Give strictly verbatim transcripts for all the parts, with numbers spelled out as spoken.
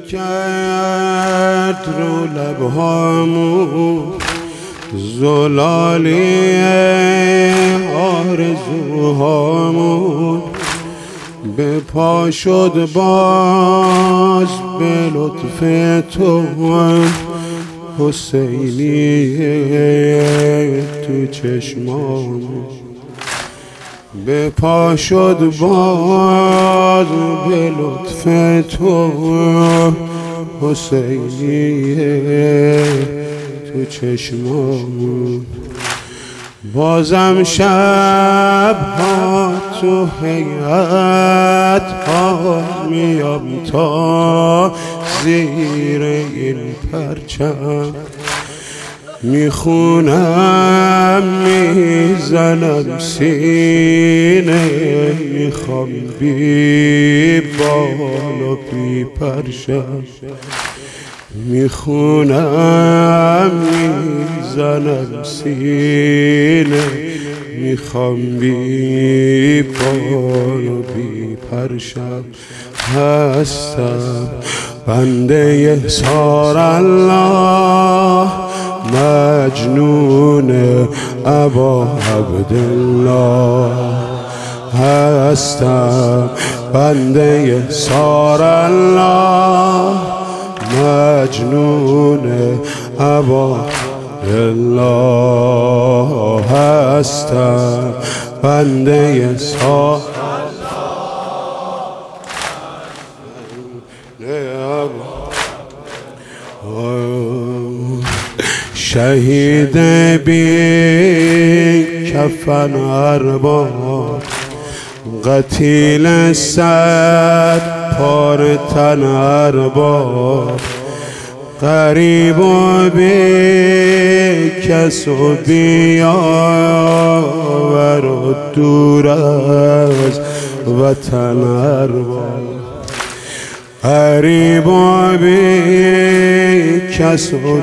کرد رو لبهامون زلالی آرزوهامون، به پا شد باز به لطف تو حسینی تو چشمامون، به پا شد باز به لطف تو حسینی تو چشمامون. بازم شب ها تو هیئت ها میام تا زیر این پرچم، میخونم میزنم سینه، میخوام بی بال و بی پرچم، میخونم میزنم سینه، میخوام بی بال و بی پرچم. هستم بنده یسار الله، مجنون ابا عبدالله. هستم بنده یسار الله، مجنون ابا الله. هستم بنده یسار شهید بی کفن ارباب، قتیل صد پار تن ارباب، غریب و بی کس و بیاور و دور از وطن ارباب، غریب و بی کس و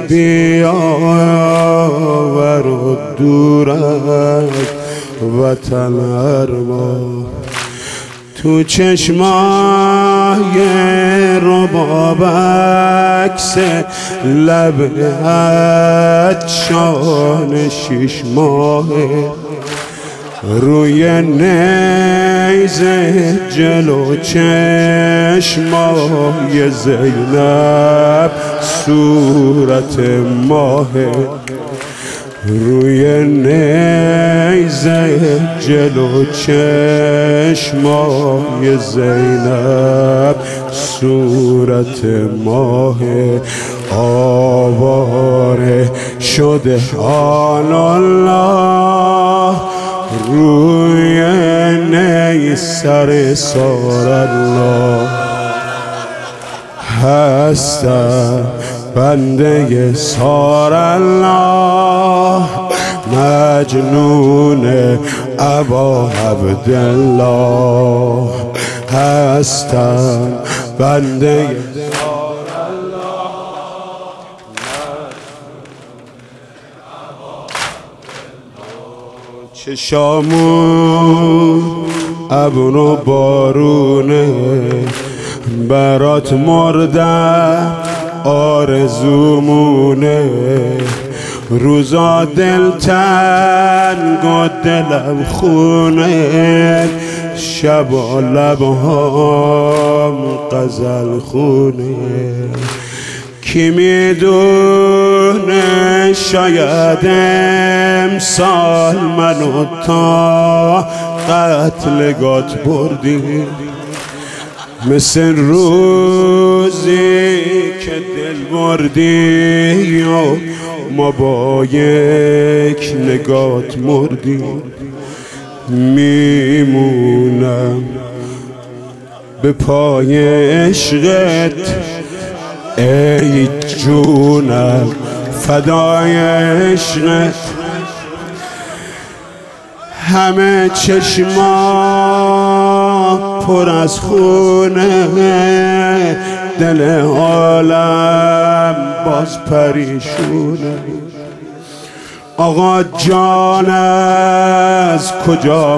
بیاور و دور از وطن ارباب. تو چشمای رباب عکس لب عطشان شش ماهه، روی نیزه جلو چشمای زینب صورت ماهه، روی نیزه جلو چشمای زینب صورت ماهه. آواره شده آن الله، روی نی سر سار الله. هستم بنده یسار الله، مجنون ابا عبدالله. هستم بنده یسار الله، چشامون ابر و بارونه، برات مردم آرزومونه، روزا دل تنگ و دلم خونه، شبا لبهام غزل خونه. کی میدونه شاید امسال منو تا قتلگات بردی، مثل روزی که دل بردی و ما با یک نگات مردیم. میمونم به پای عشقت ای جونم، فدای عشقت. همه چشما پر از خونه، دل عالم باز پریشونه. آقا جان از کجا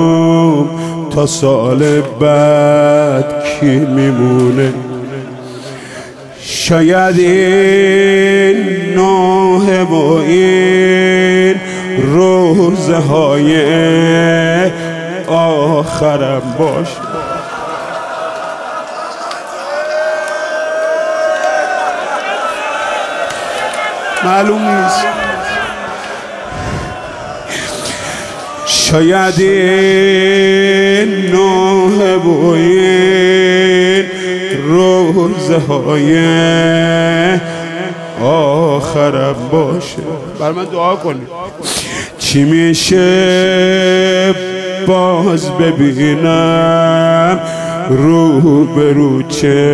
معلوم، تا سال بعد کی میمونه؟ شاید این نوحه و این روزه های آخرم باشه. معلوم نیست. شاید این نوحه و این روزه های آخرم باشه. بر من دعا کنید. چی میشه باز ببینم رو به رو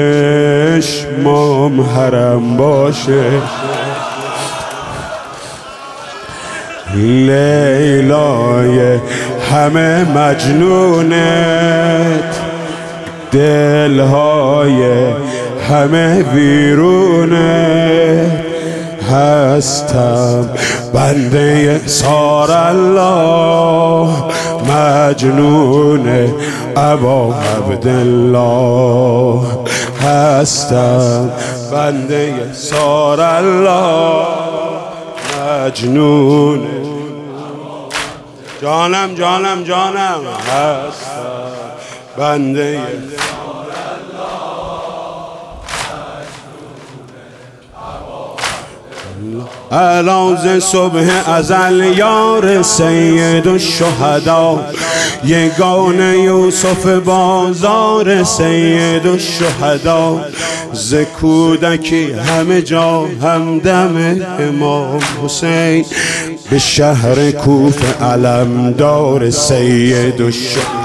چشمام حرم باشه. لیلای همه مجنونت، دلهای همه ویرونت، هستم بنده سار الله، مجنون ابا عبدالله، هستم بنده سار الله، مجنون جانم جانم جانم، هستم بنده علاوه صبح ازل یار سید الشهدا، یگان یوسف بازار سید الشهدا، ز کودکی همه جا همدم امام حسین، به شهر کوفه علمدار سید الشهدا.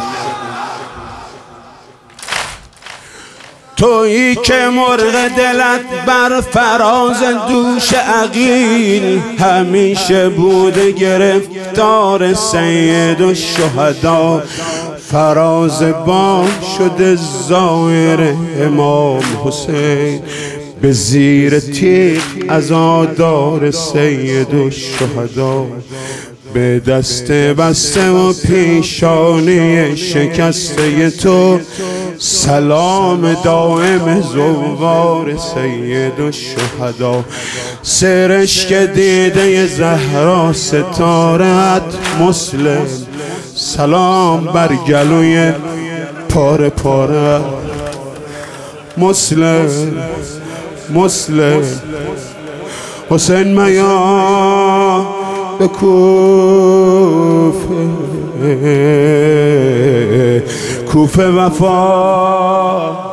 تویی که مرغ دلت بر فراز دوش عقیل، همیشه بوده گرفتار سید الشهدا، فراز بام شده زائر امام حسین، به زیر تیغ عزادار سید الشهدا، به دست بسته و پیشانی شکسته تو، سلام دائم زوار سید الشهدا. سرشک دیده زهرا ستارت مسلم، سلام بر گلوی پاره پاره مسلم مسلم. حسین میا به کوفه، کوفه وفا